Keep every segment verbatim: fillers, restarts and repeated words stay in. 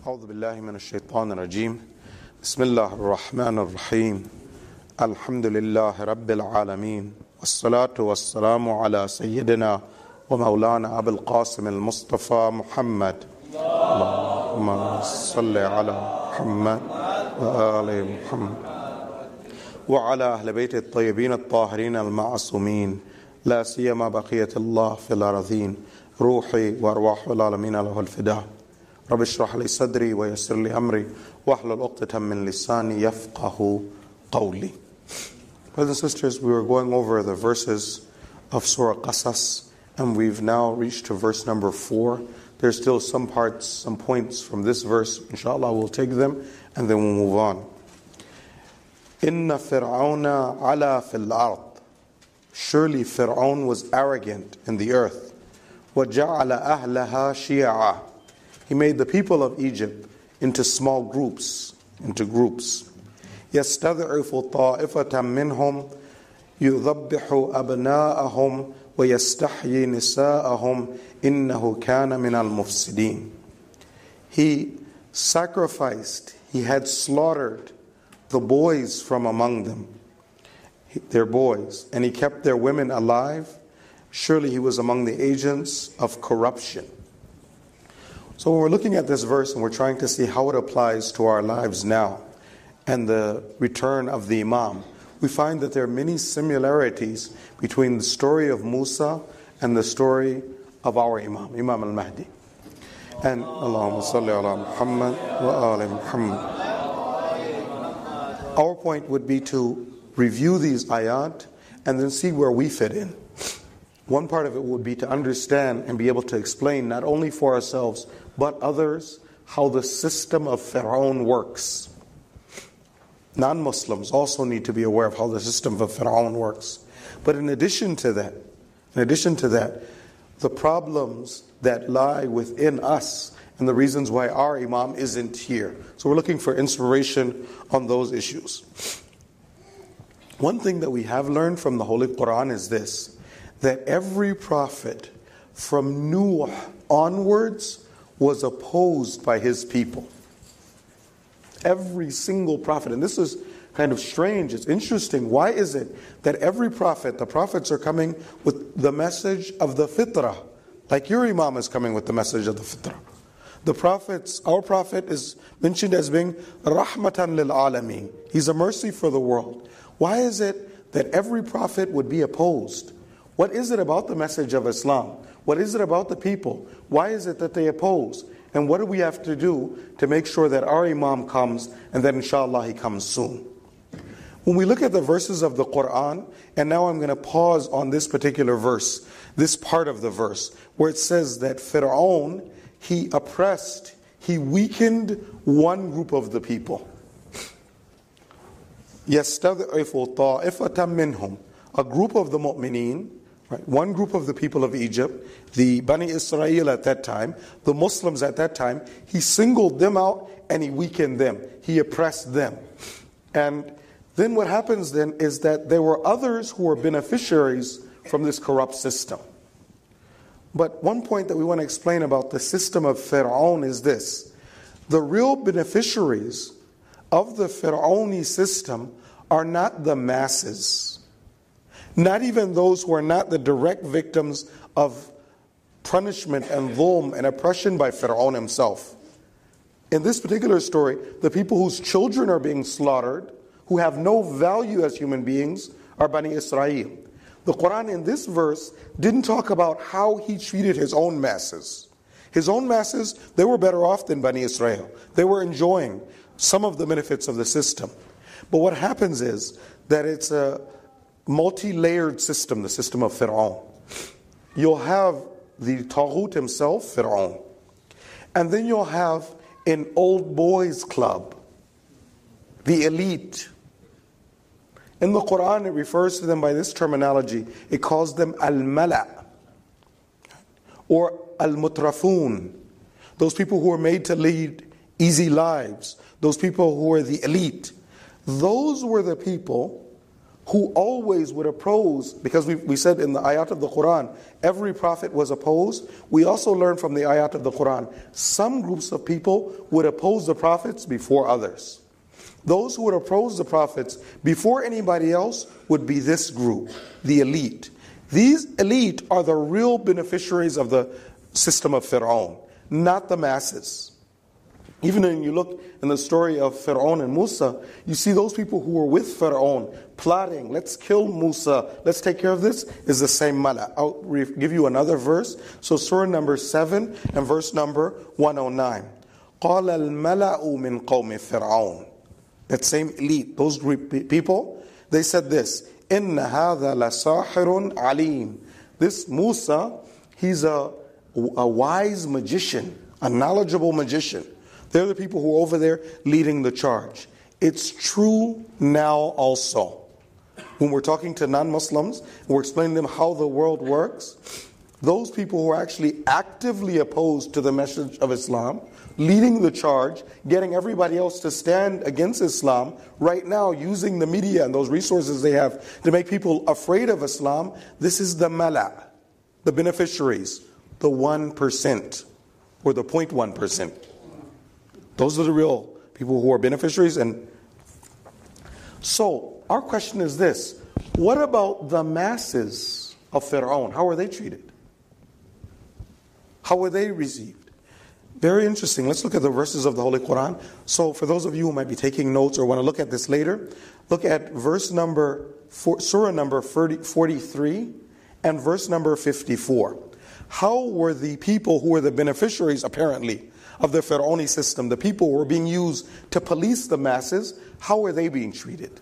أعوذ بالله من الشيطان الرجيم بسم الله الرحمن الرحيم الحمد لله رب العالمين والصلاة والسلام على سيدنا ومولانا أبي القاسم المصطفى محمد اللهم صل على محمد وآل محمد وعلى أهل بيت الطيبين الطاهرين المعصومين لا سيما بقية الله في الأرضين روحي وأرواح العالمين له الفداء رب اشرح لي صدري ويسر لي أمري واحلل عقدة من لساني يفقه قولي. Brothers and sisters, we were going over the verses of Surah Qasas, and we've now reached to verse number four. There's still some parts, some points from this verse. Inshallah, we'll take them and then we'll move on. Inna Fir'auna ala fil ard. Surely Fir'aun was arrogant in the earth. وَجَعَلَ أَهْلَهَا شِيَعًا. He made the people of Egypt into small groups, into groups. يَسْتَضْعِفُ طَائِفَةً مِّنْهُمْ يُذَبِّحُ أَبْنَاءَهُمْ وَيَسْتَحْيِي نِسَاءَهُمْ إِنَّهُ كَانَ مِنَ الْمُفْسِدِينَ. He sacrificed, he had slaughtered the boys from among them, their boys, and he kept their women alive. Surely he was among the agents of corruption. So when we're looking at this verse and we're trying to see how it applies to our lives now and the return of the Imam, we find that there are many similarities between the story of Musa and the story of our Imam, Imam al-Mahdi. And Allahumma salli ala Muhammad wa ali Muhammad. Our point would be to review these ayat and then see where we fit in. One part of it would be to understand and be able to explain not only for ourselves but others how the system of Fir'aun works. Non-Muslims also need to be aware of how the system of Fir'aun works. But in addition to that, in addition to that, the problems that lie within us and the reasons why our Imam isn't here. So we're looking for inspiration on those issues. One thing that we have learned from the Holy Quran is this, that every prophet from Nuh onwards was opposed by his people. Every single prophet. And this is kind of strange. It's interesting. Why is it that every prophet, the prophets are coming with the message of the fitrah, like your Imam is coming with the message of the fitrah. The prophets, our prophet is mentioned as being rahmatan lil alameen. He's a mercy for the world. Why is it that every prophet would be opposed? What is it about the message of Islam? What is it about the people? Why is it that they oppose? And what do we have to do to make sure that our Imam comes and that inshallah he comes soon? When we look at the verses of the Quran, and now I'm going to pause on this particular verse, this part of the verse, where it says that Fir'aun, he oppressed, he weakened one group of the people. يَسْتَضْعِفُ طَائِفَةً مِّنْهُمْ. A group of the mu'mineen, right, one group of the people of Egypt, the Bani Israel at that time, the Muslims at that time, he singled them out and he weakened them. He oppressed them. And then what happens then is that there were others who were beneficiaries from this corrupt system. But one point that we want to explain about the system of Fir'aun is this. The real beneficiaries of the Fir'auni system are not the masses. Not even those who are not the direct victims of punishment and dhulm and oppression by Fir'aun himself. In this particular story, the people whose children are being slaughtered, who have no value as human beings, are Bani Israel. The Quran in this verse didn't talk about how he treated his own masses. His own masses, they were better off than Bani Israel. They were enjoying some of the benefits of the system. But what happens is that it's a multi-layered system, the system of Fir'aun. You'll have the Taghut himself, Fir'aun. And then you'll have an old boys club, the elite. In the Quran, it refers to them by this terminology. It calls them al-mala' or al-mutrafun. Those people who are made to lead easy lives. Those people who are the elite. Those were the people who always would oppose, because we, we said in the ayat of the Quran, every prophet was opposed. We also learned from the ayat of the Quran, some groups of people would oppose the prophets before others. Those who would oppose the prophets before anybody else would be this group, the elite. These elite are the real beneficiaries of the system of Fir'aun, not the masses. Even when you look in the story of Fir'aun and Musa, you see those people who were with Fir'aun plotting, let's kill Musa, let's take care of this, is the same mala. I'll give you another verse. So surah number seven and verse number one oh nine. قَالَ الْمَلَأُ مِنْ قَوْمِ فِرْعَوْنَ. That same elite, those group people, they said this, إِنَّ هَذَا لَسَاحِرٌ عَلِيمٌ. This Musa, he's a, a wise magician, a knowledgeable magician. They're the people who are over there leading the charge. It's true now also. When we're talking to non-Muslims, we're explaining to them how the world works, those people who are actually actively opposed to the message of Islam, leading the charge, getting everybody else to stand against Islam, right now using the media and those resources they have to make people afraid of Islam, this is the mala, the beneficiaries, the one percent or the zero point one percent. Those are the real people who are beneficiaries. And so our question is this: what about the masses of Fir'aun? How are they treated? How were they received? Very interesting. Let's look at the verses of the Holy Quran. So for those of you who might be taking notes or want to look at this later, look at verse number four, surah number forty-three and verse number fifty-four. How were the people who were the beneficiaries, apparently, of the Fir'auni system, the people who were being used to police the masses, how were they being treated?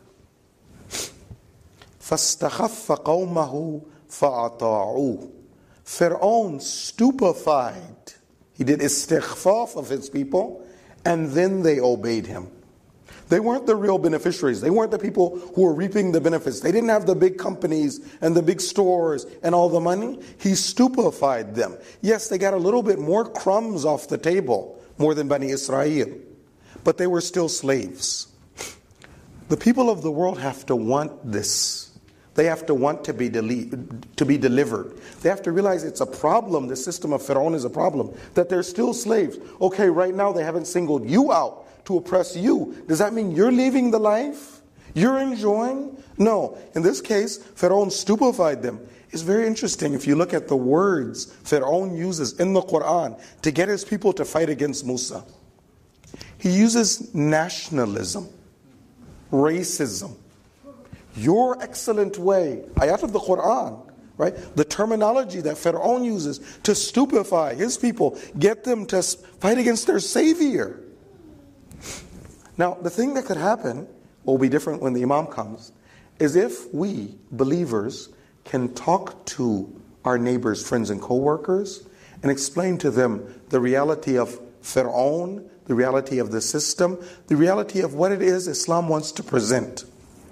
فَاسْتَخَفَّ قَوْمَهُ فَأَطَاعُوهُ. Fir'aun stupefied. He did istighfaf of his people, and then they obeyed him. They weren't the real beneficiaries. They weren't the people who were reaping the benefits. They didn't have the big companies and the big stores and all the money. He stupefied them. Yes, they got a little bit more crumbs off the table, more than Bani Israel, but they were still slaves. The people of the world have to want this. They have to want to be, deli- to be delivered. They have to realize it's a problem. The system of Fir'aun is a problem. That they're still slaves. Okay, right now they haven't singled you out to oppress you. Does that mean you're leaving the life? You're enjoying? No. In this case, Fir'aun stupefied them. It's very interesting if you look at the words Fir'aun uses in the Quran to get his people to fight against Musa. He uses nationalism, racism, your excellent way, ayat of the Quran, right? The terminology that Fir'aun uses to stupefy his people, get them to fight against their savior. Now, the thing that could happen, will be different when the Imam comes, is if we, believers, can talk to our neighbors, friends, and co-workers and explain to them the reality of Fir'aun, the reality of the system, the reality of what it is Islam wants to present.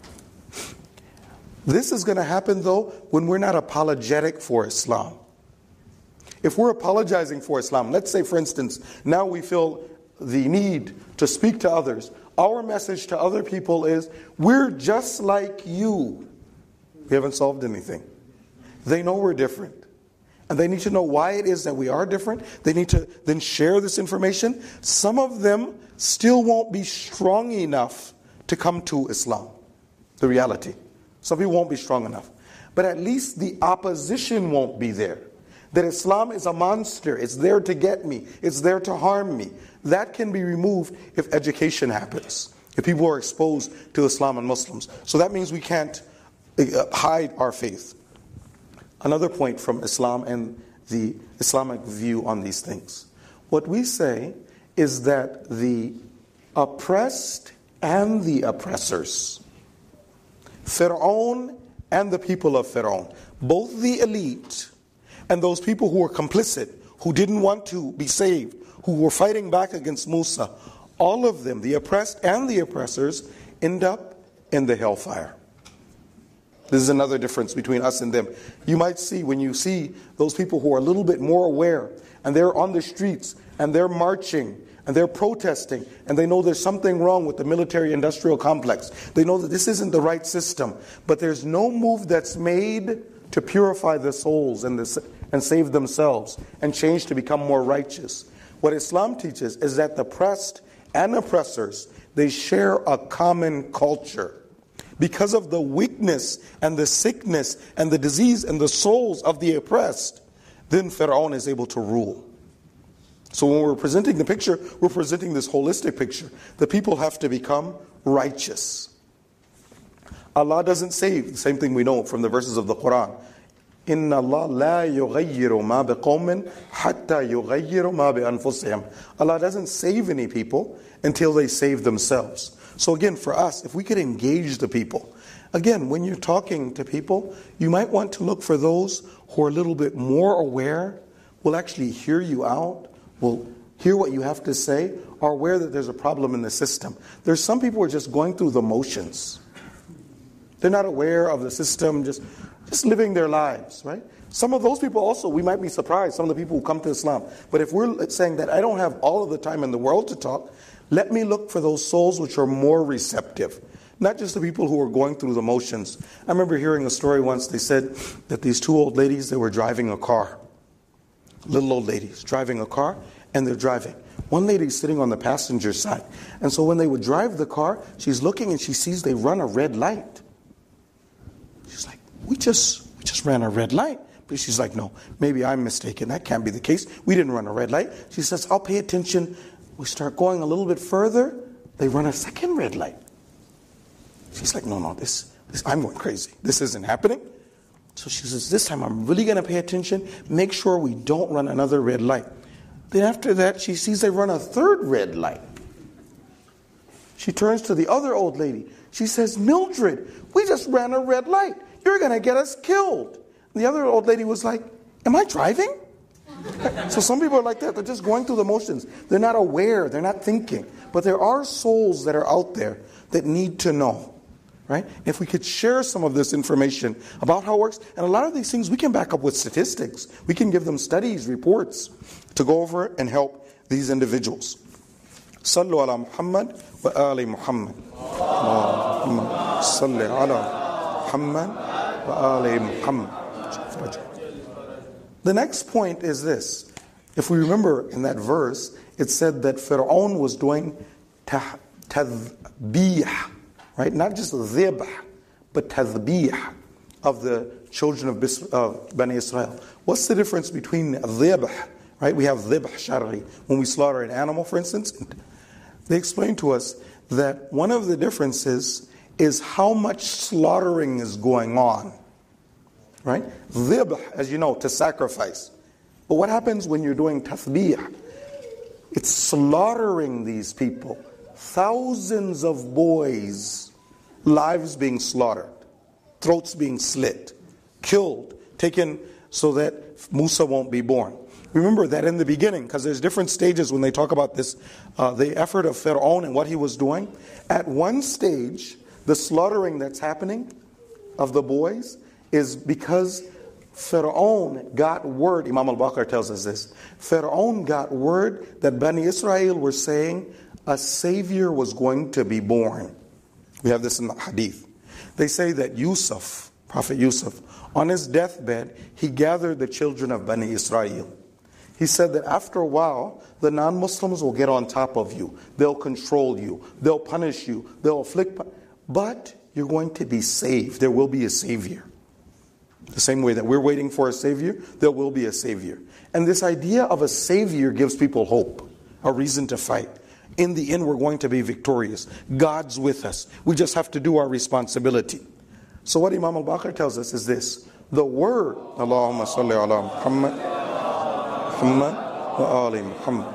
This is going to happen, though, when we're not apologetic for Islam. If we're apologizing for Islam, let's say, for instance, now we feel the need to speak to others. Our message to other people is, we're just like you. We haven't solved anything. They know we're different. And they need to know why it is that we are different. They need to then share this information. Some of them still won't be strong enough to come to Islam. The reality. Some people won't be strong enough. But at least the opposition won't be there. That Islam is a monster. It's there to get me. It's there to harm me. That can be removed if education happens. If people are exposed to Islam and Muslims. So that means we can't hide our faith. Another point from Islam and the Islamic view on these things. What we say is that the oppressed and the oppressors, Fir'aun and the people of Fir'aun, both the elite and those people who were complicit, who didn't want to be saved, who were fighting back against Musa, all of them, the oppressed and the oppressors, end up in the hellfire. This is another difference between us and them. You might see, when you see those people who are a little bit more aware, and they're on the streets, and they're marching, and they're protesting, and they know there's something wrong with the military-industrial complex. They know that this isn't the right system, but there's no move that's made to purify the souls and, the, and save themselves and change to become more righteous. What Islam teaches is that the oppressed and oppressors, they share a common culture. Because of the weakness and the sickness and the disease and the souls of the oppressed, then Fir'aun is able to rule. So when we're presenting the picture, we're presenting this holistic picture. The people have to become righteous. Allah doesn't save. The same thing we know from the verses of the Quran. إِنَّ اللَّهَ لَا يُغَيِّرُ مَا بِقَوْمٍ حَتَّى يُغَيِّرُ مَا بِأَنفُسِهِمْ. Allah doesn't save any people until they save themselves. So again, for us, if we could engage the people. Again, when you're talking to people, you might want to look for those who are a little bit more aware, will actually hear you out, will hear what you have to say, are aware that there's a problem in the system. There's some people who are just going through the motions. They're not aware of the system, just, just living their lives, right? Some of those people also, we might be surprised, some of the people who come to Islam. But if we're saying that I don't have all of the time in the world to talk, let me look for those souls which are more receptive. Not just the people who are going through the motions. I remember hearing a story once. They said that these two old ladies, they were driving a car. Little old ladies driving a car, and they're driving. One lady's sitting on the passenger side. And so when they would drive the car, she's looking and she sees they run a red light. She's like, we just, we just ran a red light. But she's like, no, maybe I'm mistaken. That can't be the case. We didn't run a red light. She says, I'll pay attention. We start going a little bit further. They run a second red light. She's like, no, no, this, this, I'm going crazy. This isn't happening. So she says, this time I'm really going to pay attention. Make sure we don't run another red light. Then after that, she sees they run a third red light. She turns to the other old lady. She says, Mildred, we just ran a red light. You're going to get us killed. And the other old lady was like, am I driving? So some people are like that. They're just going through the motions. They're not aware. They're not thinking. But there are souls that are out there that need to know. Right? If we could share some of this information about how it works, and a lot of these things we can back up with statistics. We can give them studies, reports, to go over and help these individuals. Sallu ala Muhammad wa ali Muhammad. Allahumma salli ala Muhammad wa ali Muhammad. The next point is this. If we remember in that verse, it said that Fir'aun was doing tadbih, right? Not just dhibh, but tadbih of the children of Bis- uh, Bani Israel. What's the difference between dhibh, right? We have dhibh shar'i, when we slaughter an animal, for instance. They explain to us that one of the differences is how much slaughtering is going on, right? Dhibh, as you know, to sacrifice. But what happens when you're doing tathbih? It's slaughtering these people. Thousands of boys, lives being slaughtered, throats being slit, killed, taken so that Musa won't be born. Remember that in the beginning, because there's different stages when they talk about this, uh, the effort of Fir'aun and what he was doing. At one stage, the slaughtering that's happening of the boys is because Fir'aun got word, Imam al-Baqir tells us this, Fir'aun got word that Bani Israel were saying a savior was going to be born. We have this in the hadith. They say that Yusuf, Prophet Yusuf, on his deathbed, he gathered the children of Bani Israel. He said that after a while, the non-Muslims will get on top of you. They'll control you. They'll punish you. They'll afflict. But you're going to be saved. There will be a savior. The same way that we're waiting for a savior, there will be a savior. And this idea of a savior gives people hope, a reason to fight. In the end, we're going to be victorious. God's with us. We just have to do our responsibility. So what Imam al-Baqir tells us is this. The word, Allahumma salli ala Muhammad, Muhammad wa ali Muhammad.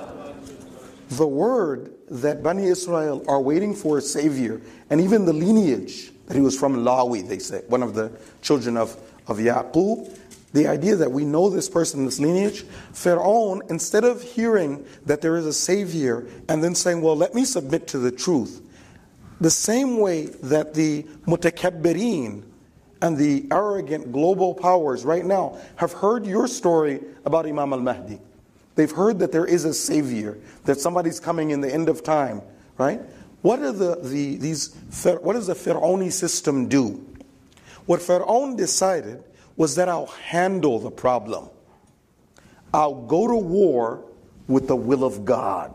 The word that Bani Israel are waiting for a savior, and even the lineage that he was from Lawi, they say, one of the children of, of Yaqub, the idea that we know this person, this lineage, Fir'aun, instead of hearing that there is a savior and then saying, well, let me submit to the truth, the same way that the mutakabbirin and the arrogant global powers right now have heard your story about Imam al-Mahdi. They've heard that there is a savior, that somebody's coming in the end of time, right? What are the, the these what does the Fir'auni system do? What Fir'aun decided was that I'll handle the problem. I'll go to war with the will of God.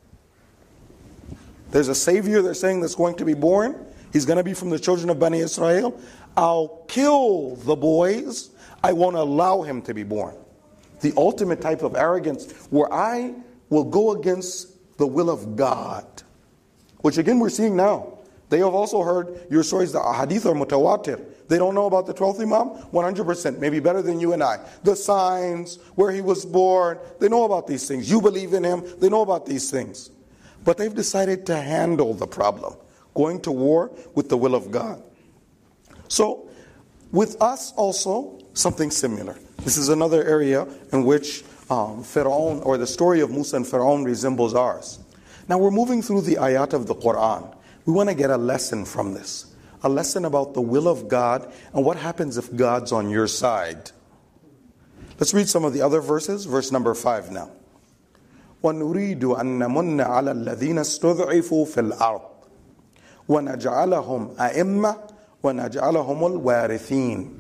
There's a savior they're saying that's going to be born. He's going to be from the children of Bani Israel. I'll kill the boys. I won't allow him to be born. The ultimate type of arrogance where I will go against the will of God. Which again we're seeing now. They have also heard your stories, the ahadith are mutawatir. They don't know about the twelfth Imam? one hundred percent, maybe better than you and I. The signs, where he was born, they know about these things. You believe in him, they know about these things. But they've decided to handle the problem, going to war with the will of God. So, with us also, something similar. This is another area in which um, Fir'aun, or the story of Musa and Fir'aun resembles ours. Now we're moving through the ayat of the Quran. We want to get a lesson from this. A lesson about the will of God and what happens if God's on your side. Let's read some of the other verses. Verse number five now. وَنُرِيدُ أَن نَمُنَّ عَلَى الَّذِينَ اسْتُضْعِفُوا فِي الْأَرْضِ وَنَجْعَلَهُمْ أَئِمَّةً وَنَجْعَلَهُمُ الْوَارِثِينَ.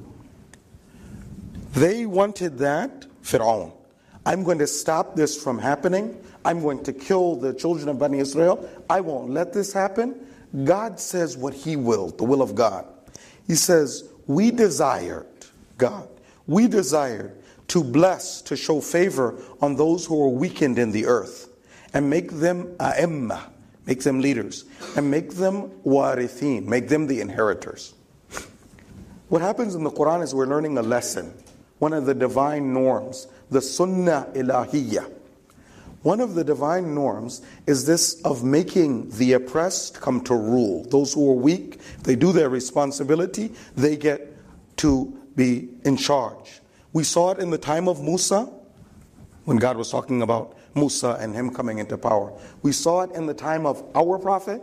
They wanted that, Fir'aun. I'm going to stop this from happening. I'm going to kill the children of Bani Israel. I won't let this happen. God says what He will, the will of God. He says, we desired, God, we desired to bless, to show favor on those who are weakened in the earth, and make them a'imma, make them leaders, and make them warithin, make them the inheritors. What happens in the Quran is we're learning a lesson, one of the divine norms, the sunnah ilahiyya. One of the divine norms is this of making the oppressed come to rule. Those who are weak, they do their responsibility, they get to be in charge. We saw it in the time of Musa, when God was talking about Musa and him coming into power. We saw it in the time of our prophet.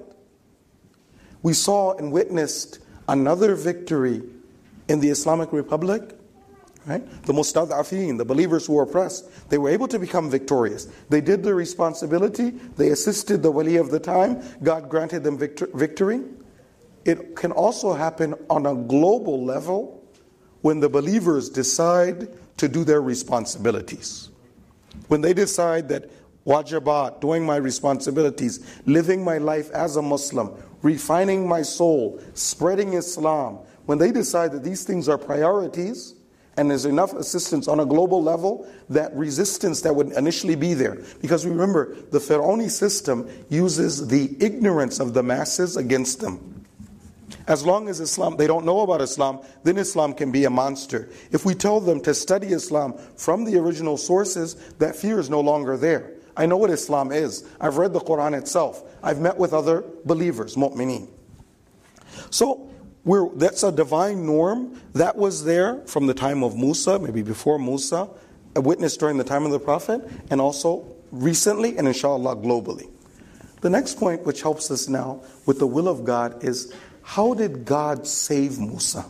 We saw and witnessed another victory in the Islamic Republic. Right? The mustad'afin, the believers who were oppressed, they were able to become victorious. They did their responsibility. They assisted the wali of the time. God granted them victor- victory. It can also happen on a global level when the believers decide to do their responsibilities. When they decide that wajibat, doing my responsibilities, living my life as a Muslim, refining my soul, spreading Islam, when they decide that these things are priorities, and there's enough assistance on a global level, that resistance that would initially be there. Because remember, the Fir'auni system uses the ignorance of the masses against them. As long as Islam, they don't know about Islam, then Islam can be a monster. If we tell them to study Islam from the original sources, that fear is no longer there. I know what Islam is. I've read the Quran itself. I've met with other believers, mu'mineen. So, We're, that's a divine norm that was there from the time of Musa, maybe before Musa, a witness during the time of the Prophet, and also recently, and inshallah globally. The next point, which helps us now with the will of God, is how did God save Musa?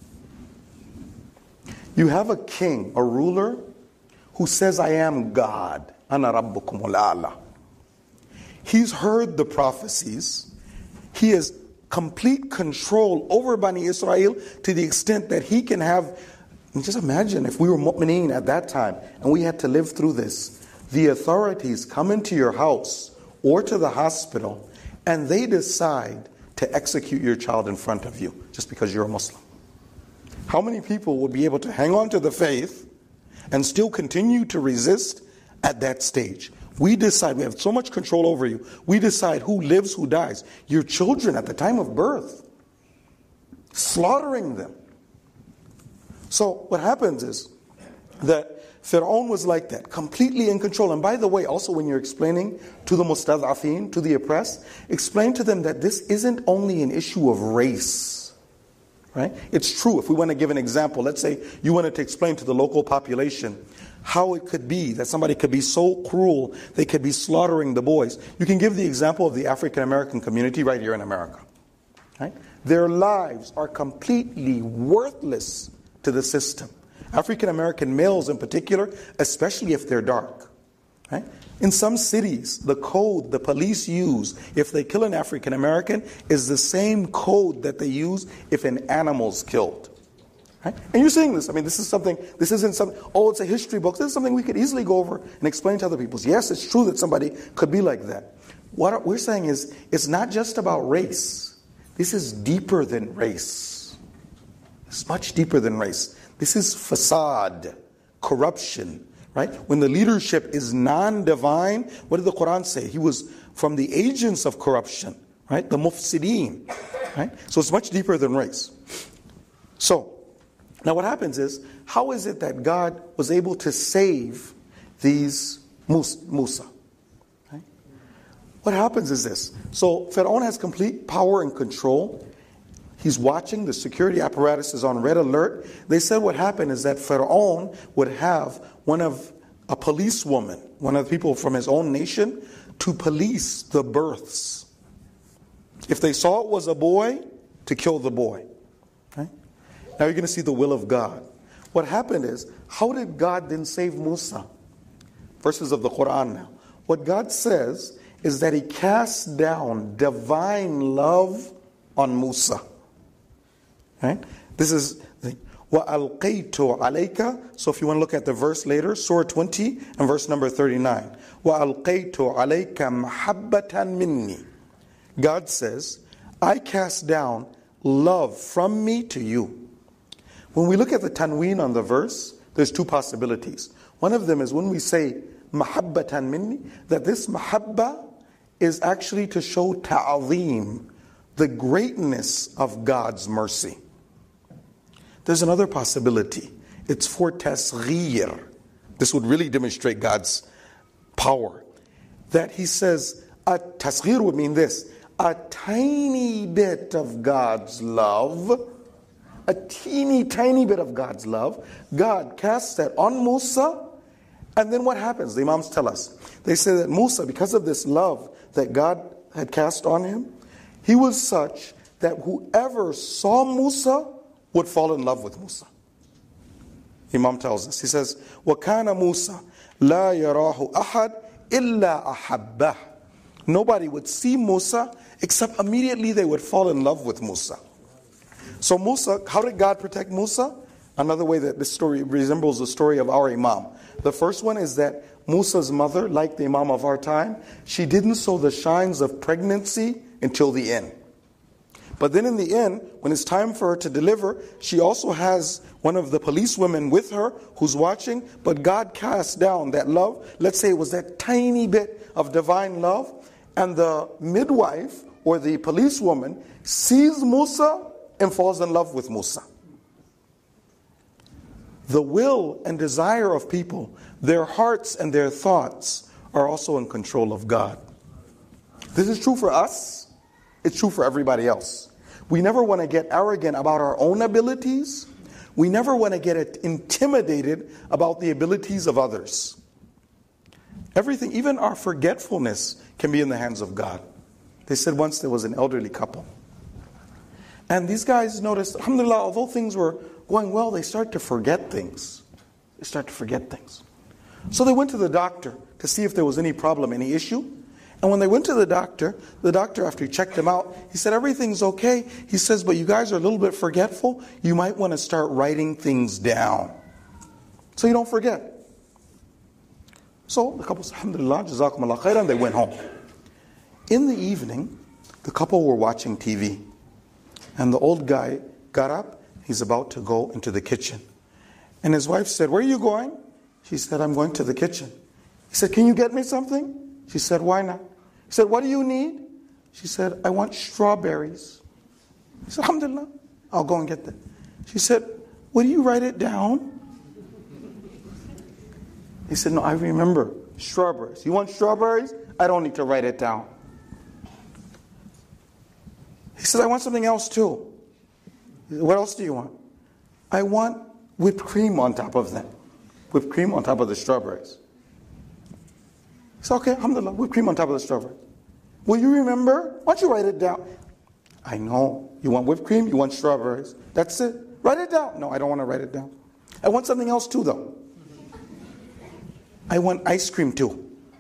You have a king, a ruler, who says, I am God. Ana rabbukumul a'la. He's heard the prophecies. He has complete control over Bani Israel to the extent that he can have, just imagine if we were mu'mineen at that time and we had to live through this. The authorities come into your house or to the hospital and they decide to execute your child in front of you just because you're a Muslim. How many people would be able to hang on to the faith and still continue to resist at that stage? We decide, we have so much control over you. We decide who lives, who dies. Your children at the time of birth. Slaughtering them. So what happens is that Fir'aun was like that, completely in control. And by the way, also when you're explaining to the mustad'afin, to the oppressed, explain to them that this isn't only an issue of race. Right? It's true. If we want to give an example, let's say you wanted to explain to the local population how it could be that somebody could be so cruel, they could be slaughtering the boys. You can give the example of the African American community right here in America. Right? Their lives are completely worthless to the system. African American males in particular, especially if they're dark. Right? In some cities, the code the police use if they kill an African American is the same code that they use if an animal's killed. Right? And you're seeing this. I mean, this is something, this isn't something, oh, it's a history book. This is something we could easily go over and explain to other people. Yes, it's true that somebody could be like that. What we're saying is, it's not just about race. This is deeper than race. It's much deeper than race. This is facade, corruption. Right? When the leadership is non-divine, what did the Quran say? He was from the agents of corruption, right? The mufsideen, right? So it's much deeper than race. So, now what happens is, how is it that God was able to save these Musa? Right? What happens is this. So, Pharaoh has complete power and control. He's watching. The security apparatus is on red alert. They said what happened is that Pharaoh would have one of a policewoman, one of the people from his own nation, to police the births. If they saw it was a boy, to kill the boy. Right? Now you're going to see the will of God. What happened is, how did God then save Musa? Verses of the Quran now. What God says is that He cast down divine love on Musa. Right? This is the وَأَلْقَيْتُ عَلَيْكَ. So if you want to look at the verse later, Surah twenty and verse number thirty-nine. وَأَلْقَيْتُ عَلَيْكَ مَحَبَّةً مِنِّي. God says, I cast down love from me to you. When we look at the tanween on the verse, there's two possibilities. One of them is when we say مَحَبَّةً مِنِّي, that this mahabba is actually to show ta'zeem, the greatness of God's mercy. There's another possibility. It's for tasghir. This would really demonstrate God's power. That He says, a tasghir would mean this, a tiny bit of God's love, a teeny tiny bit of God's love, God casts that on Musa, and then what happens? The Imams tell us. They say that Musa, because of this love that God had cast on him, he was such that whoever saw Musa would fall in love with Musa. Imam tells us, he says, وَكَانَ مُوسَى لَا يَرَاهُ أَحَدٍ إِلَّا أَحَبَّهُ. Nobody would see Musa except immediately they would fall in love with Musa. So Musa, how did God protect Musa? Another way that this story resembles the story of our Imam. The first one is that Musa's mother, like the Imam of our time, she didn't show the signs of pregnancy until the end. But then in the end, when it's time for her to deliver, she also has one of the policewomen with her who's watching, but God cast down that love. Let's say it was that tiny bit of divine love, and the midwife or the policewoman sees Musa and falls in love with Musa. The will and desire of people, their hearts and their thoughts are also in control of God. This is true for us. It's true for everybody else. We never want to get arrogant about our own abilities. We never want to get intimidated about the abilities of others. Everything, even our forgetfulness, can be in the hands of God. They said once there was an elderly couple. And these guys noticed, alhamdulillah, although things were going well, they start to forget things. They start to forget things. So they went to the doctor to see if there was any problem, any issue. And when they went to the doctor, the doctor, after he checked them out, he said, everything's okay. He says, but you guys are a little bit forgetful. You might want to start writing things down so you don't forget. So the couple said, alhamdulillah, jazakumullah khairan, they went home. In the evening, the couple were watching T V. And the old guy got up. He's about to go into the kitchen. And his wife said, where are you going? She said, I'm going to the kitchen. He said, can you get me something? She said, why not? He said, what do you need? She said, I want strawberries. He said, alhamdulillah, I'll go and get them. She said, will you write it down? He said, no, I remember. Strawberries. You want strawberries? I don't need to write it down. He said, I want something else too. He said, what else do you want? I want whipped cream on top of them. Whipped cream on top of the strawberries. He said, okay, alhamdulillah, whipped cream on top of the strawberries. Will you remember? Why don't you write it down? I know. You want whipped cream? You want strawberries? That's it. Write it down. No, I don't want to write it down. I want something else too, though. I want ice cream too.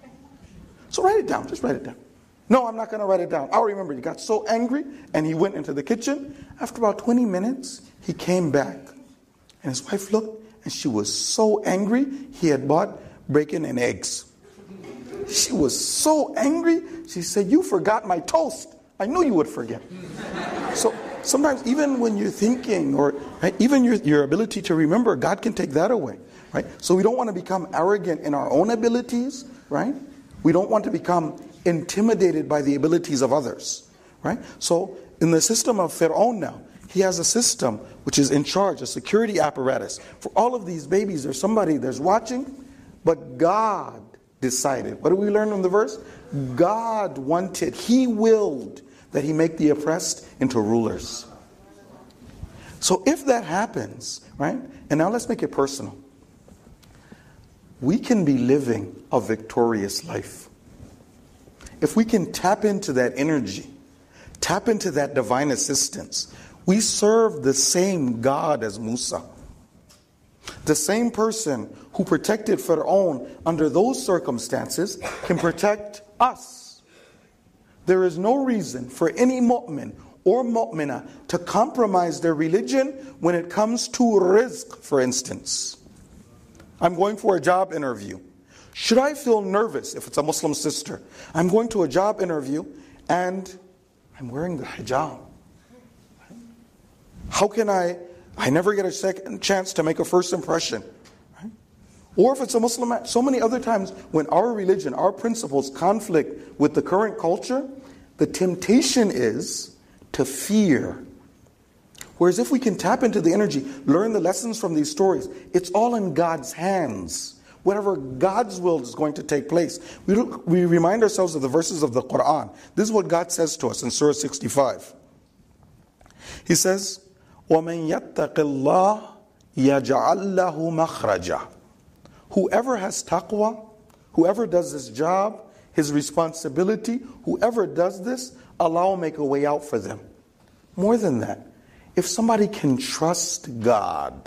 So write it down. Just write it down. No, I'm not going to write it down. I'll remember. He got so angry and he went into the kitchen. After about twenty minutes, he came back. And his wife looked and she was so angry. He had bought bacon and eggs. She was so angry. She said, you forgot my toast. I knew you would forget. So sometimes even when you're thinking, or right, even your, your ability to remember, God can take that away. Right? So we don't want to become arrogant in our own abilities. Right? We don't want to become intimidated by the abilities of others. Right? So in the system of Fir'aun now, he has a system which is in charge, a security apparatus. For all of these babies, there's somebody there's watching, but God decided. What do we learn from the verse? God wanted, He willed that He make the oppressed into rulers. So if that happens, right? And now let's make it personal. We can be living a victorious life. If we can tap into that energy, tap into that divine assistance, we serve the same God as Musa. The same person who protected Fir'aun under those circumstances can protect us. There is no reason for any mu'min or mu'mina to compromise their religion when it comes to rizq, for instance. I'm going for a job interview. Should I feel nervous if it's a Muslim sister? I'm going to a job interview and I'm wearing the hijab. How can I, I never get a second chance to make a first impression. Right? Or if it's a Muslim, so many other times when our religion, our principles conflict with the current culture, the temptation is to fear. Whereas if we can tap into the energy, learn the lessons from these stories, it's all in God's hands. Whatever God's will is going to take place. We, we remind ourselves of the verses of the Quran. This is what God says to us in Surah sixty-five. He says, وَمَنْ يَتَّقِ اللَّهِ يَجْعَلْ لَهُ مَخْرَجًا. Whoever has taqwa, whoever does this job, his responsibility, whoever does this, Allah will make a way out for them. More than that, if somebody can trust God,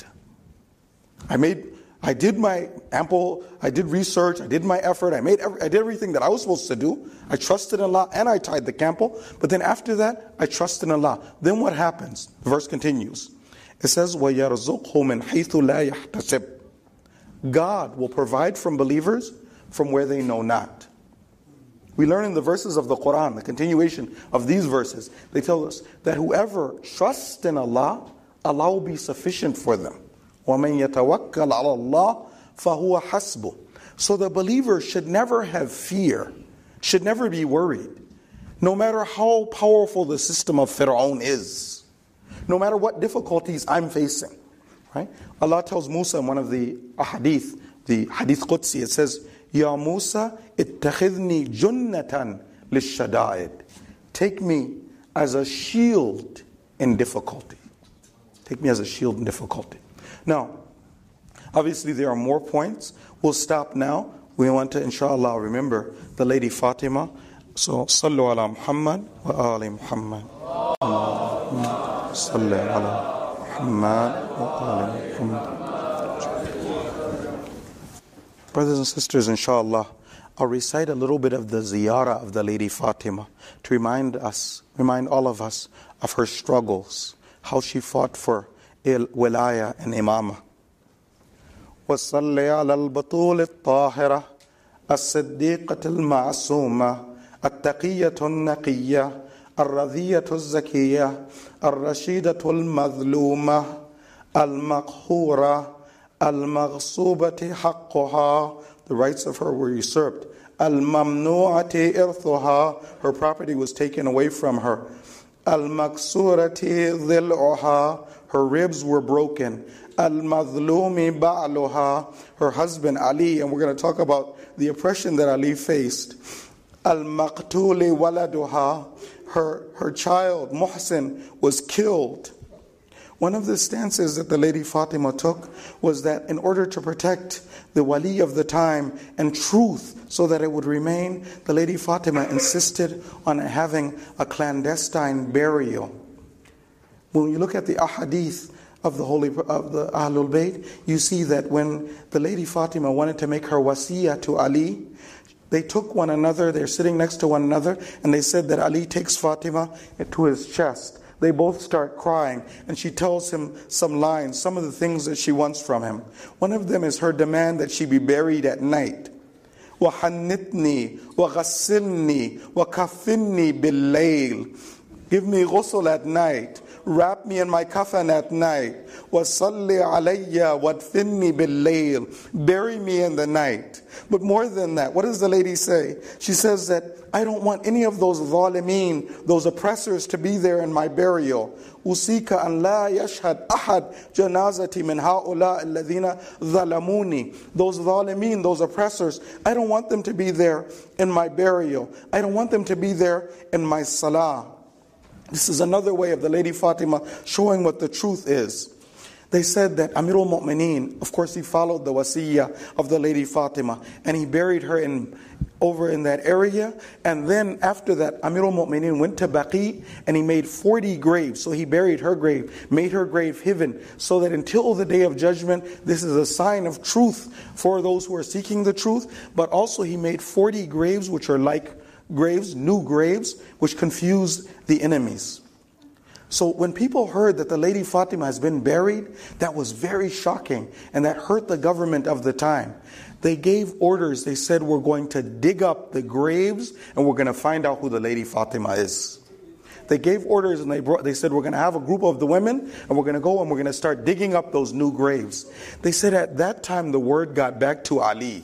I made, I did my ample, I did research, I did my effort, I made, every, I did everything that I was supposed to do. I trusted in Allah and I tied the camel. But then after that, I trusted in Allah. Then what happens? The verse continues. It says, وَيَرْزُقْهُ مِنْ حَيْثُ لَا يَحْتَسِبْ. God will provide from believers from where they know not. We learn in the verses of the Quran, the continuation of these verses, they tell us that whoever trusts in Allah, Allah will be sufficient for them. وَمَنْ يَتَوَكَّلْ عَلَى اللَّهِ فَهُوَ حَسْبُهُ. So the believer should never have fear, should never be worried. No matter how powerful the system of Fir'aun is, no matter what difficulties I'm facing. Right? Allah tells Musa in one of the ahadith, the hadith Qudsi, it says, Ya Musa, ittakhidni junnatan lishada'id. Take me as a shield in difficulty. Take me as a shield in difficulty. Now, obviously there are more points. We'll stop now. We want to, inshallah, remember the Lady Fatima. So, sallu ala Muhammad wa ali Muhammad. Allahumma salli ala Muhammad wa ali Muhammad. Brothers and sisters, inshallah, I'll recite a little bit of the ziyarah of the Lady Fatima to remind us, remind all of us of her struggles, how she fought for wilaya and imama. وَصَلِّ عَلَى الْبَطُولِ الطَّاهِرَةِ الصِّدِّيقَةِ الْمَعْصُومَةِ التَّقِيَّةُ النَّقِيَّةُ الرَّضِيَّةُ الزَّكِيَّةُ الرَّشِيدَةُ الْمَظْلُومَةُ الْمَقْهُورَةُ Al-Maghsubati Haqqoha, the rights of her were usurped. Al-Mamnu'ati Irthuha, her property was taken away from her. Al-Maksurati Dhil'uha, her ribs were broken. Al-Madhlumi Ba'luha, her husband Ali, and we're going to talk about the oppression that Ali faced. Al-Maqtuli Waladuha, her, her child Muhsin was killed. One of the stances that the Lady Fatima took was that in order to protect the wali of the time and truth so that it would remain, the Lady Fatima insisted on having a clandestine burial. When you look at the ahadith of the holy of the Ahlul Bayt, you see that when the Lady Fatima wanted to make her wasiyah to Ali, They took one another, they're sitting next to one another, and they said that Ali takes Fatima to his chest. They both start crying, and she tells him some lines, some of the things that she wants from him. One of them is her demand that she be buried at night. وَحَنِّتْنِي وَغَسِّلْنِي وَكَفِّنِّي بِاللَّيْلِ. Give me ghusl at night. Wrap me in my coffin at night. وَصَلِّ عَلَيَّ وَادْفِنِّي بِاللَّيْلِ. Bury me in the night. But more than that, what does the lady say? She says that I don't want any of those zalimeen, those oppressors, to be there in my burial. أُوصِيكَ أَنْ لَا يَشْهَدْ أَحَدْ جَنَازَتِي مِنْ هَؤُلَاءِ الَّذِينَ ظَلَمُونِي. Those zalimeen, those oppressors, I don't want them to be there in my burial. I don't want them to be there in my salah. This is another way of the Lady Fatima showing what the truth is. They said that Amir al-Mu'mineen, of course he followed the wasiyah of the Lady Fatima, and he buried her in over in that area. And then after that, Amir al-Mu'mineen went to Baqi and he made forty graves. So he buried her grave, made her grave hidden, so that until the day of judgment, this is a sign of truth for those who are seeking the truth. But also he made forty graves which are like graves, new graves, which confused the enemies. So when people heard that the Lady Fatima has been buried, that was very shocking, and that hurt the government of the time. They gave orders. They said, we're going to dig up the graves and we're going to find out who the Lady Fatima is. They gave orders, and they brought, they said, we're going to have a group of the women, and we're going to go and we're going to start digging up those new graves. They said at that time the word got back to Ali.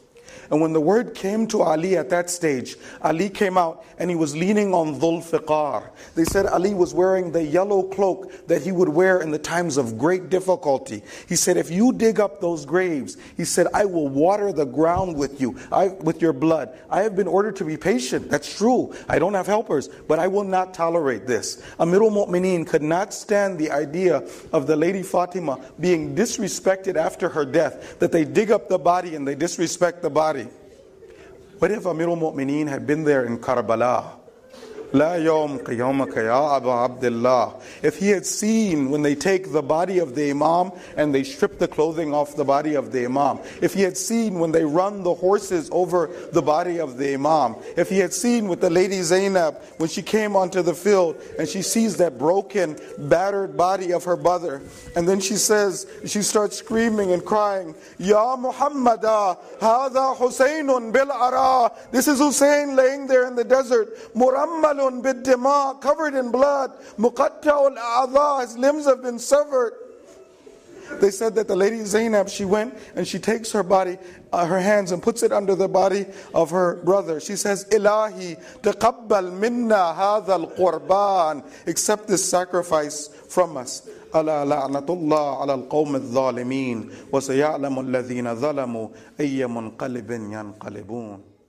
And when the word came to Ali at that stage, Ali came out and he was leaning on Dhul Fiqar. They said Ali was wearing the yellow cloak that he would wear in the times of great difficulty. He said, if you dig up those graves, he said, I will water the ground with you, I, with your blood. I have been ordered to be patient. That's true. I don't have helpers, but I will not tolerate this. Amir al-Mu'mineen could not stand the idea of the Lady Fatima being disrespected after her death, that they dig up the body and they disrespect the body. What if Amir al-Mu'mineen had been there in Karbala? La yawm qiyamaka ya Aba Abdullah. If he had seen when they take the body of the Imam and they strip the clothing off the body of the Imam. If he had seen when they run the horses over the body of the Imam. If he had seen with the Lady Zainab when she came onto the field and she sees that broken, battered body of her brother. And then she says, she starts screaming and crying, Ya Muhammada, hadha Husaynun bil ara. This is Hussein laying there in the desert. Murammal bid-dima, covered in blood. Muqatta'ul a'adha, his limbs have been severed. They said that the Lady Zainab, she went and she takes her body, uh, her hands, and puts it under the body of her brother. She says, Ilahi, taqabbal minna hadha al-qurban. Accept this sacrifice from us. Ala la'natullah ala al-qawm al-zalimin. Wa saya'lamu alladhina zalamu ayya munqalibin yanqalibun.